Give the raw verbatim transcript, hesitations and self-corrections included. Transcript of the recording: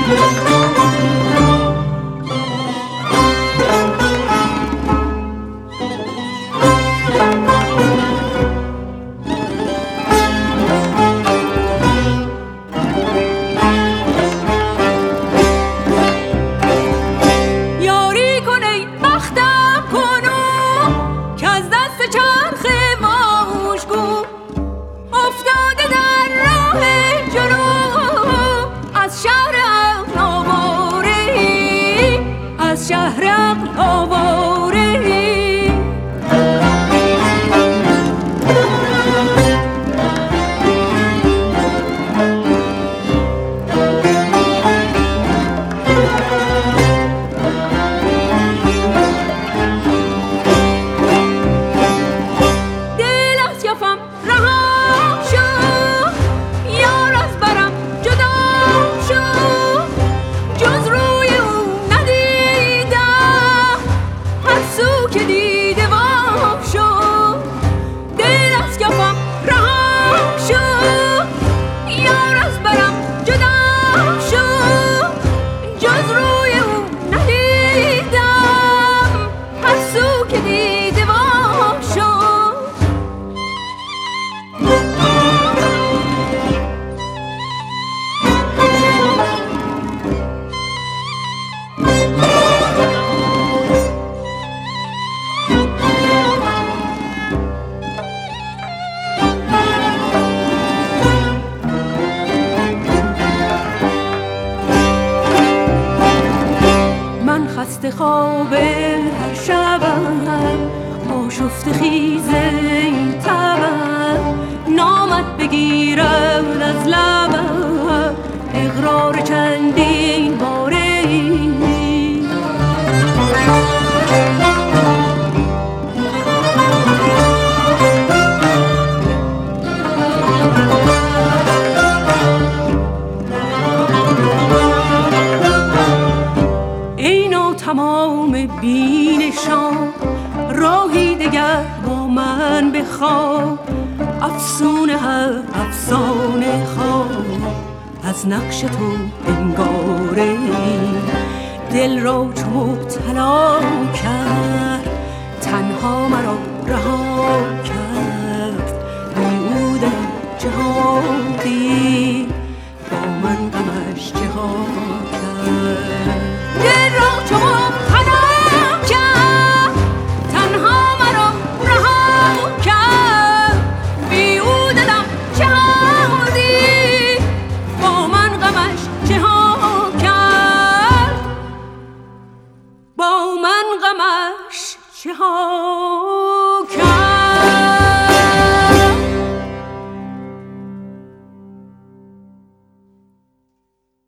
خواب هر شبم آشفته خیز این تبم نامت بگیرد از لبم اقرار چندین باره تمام بینشان راهی دگر با من بخواه افسونه هر افسانه خواه از نقش تو انگاره دل را چو مبتلا کرد تنها مرا رها کرد بیهوده جهادی با من غمش چها کرد دل را چو مبتلا کرد تنها مرا رها کرد بیهوده دم جهادی با من غمش چها کرد با من غمش چها